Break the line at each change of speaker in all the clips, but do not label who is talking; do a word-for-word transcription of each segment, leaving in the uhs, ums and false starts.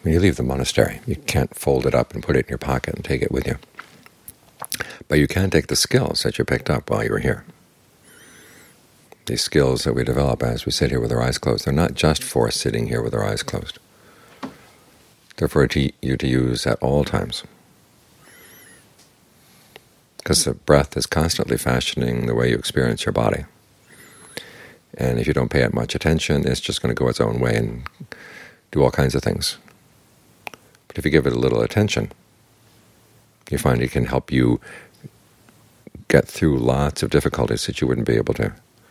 When you leave the monastery, you can't fold it up and put it in your pocket and take it with you. But you can take the skills that you picked up while you were here. These skills that we develop as we sit here with our eyes closed, they're not just for sitting here with our eyes closed. They're for you to use at all times. Because the breath is constantly fashioning the way you experience your body. And if you don't pay it much attention, it's just going to go its own way and do all kinds of things. But if you give it a little attention, you find it can help you get through lots of difficulties that you wouldn't be able to,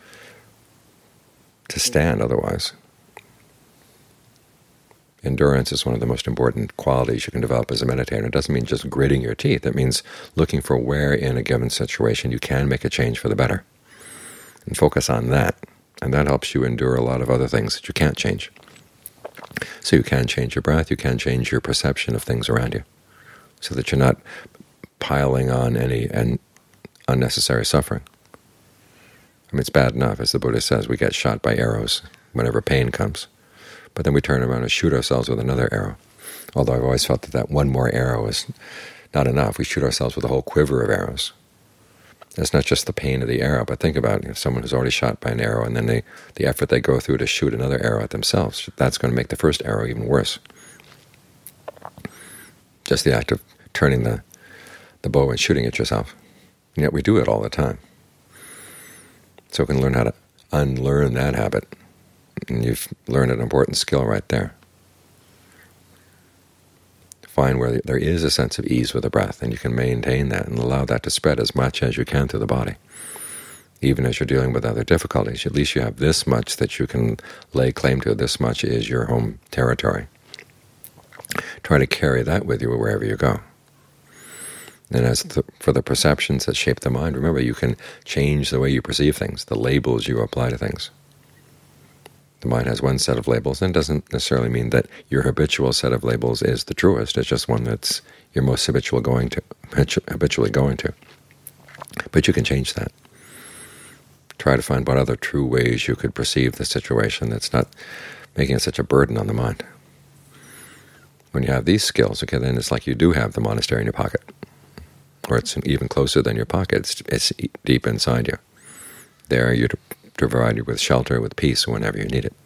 to stand otherwise. Endurance is one of the most important qualities you can develop as a meditator. It doesn't mean just gritting your teeth. It means looking for where in a given situation you can make a change for the better, and focus on that. And that helps you endure a lot of other things that you can't change. So you can change your breath, you can change your perception of things around you, so that you're not piling on any and unnecessary suffering. I mean, it's bad enough, as the Buddha says, we get shot by arrows whenever pain comes. But then we turn around and shoot ourselves with another arrow. Although I've always felt that that one more arrow is not enough. We shoot ourselves with a whole quiver of arrows. It's not just the pain of the arrow, but think about it, you know, someone who's already shot by an arrow, and then they, the effort they go through to shoot another arrow at themselves, that's going to make the first arrow even worse. Just the act of turning the, the bow and shooting at yourself. And yet we do it all the time. So we can learn how to unlearn that habit. And you've learned an important skill right there. Find where there is a sense of ease with the breath, and you can maintain that and allow that to spread as much as you can through the body. Even as you're dealing with other difficulties, at least you have this much that you can lay claim to. This much is your home territory. Try to carry that with you wherever you go. And as the, for the perceptions that shape the mind, remember you can change the way you perceive things, the labels you apply to things. The mind has one set of labels, and it doesn't necessarily mean that your habitual set of labels is the truest. It's just one that's you're most habitual going to, habitually going to. But you can change that. Try to find what other true ways you could perceive the situation that's not making it such a burden on the mind. When you have these skills, okay, then it's like you do have the monastery in your pocket, or it's even closer than your pocket. It's, it's deep inside you. There, you're to, to provide you with shelter, with peace whenever you need it.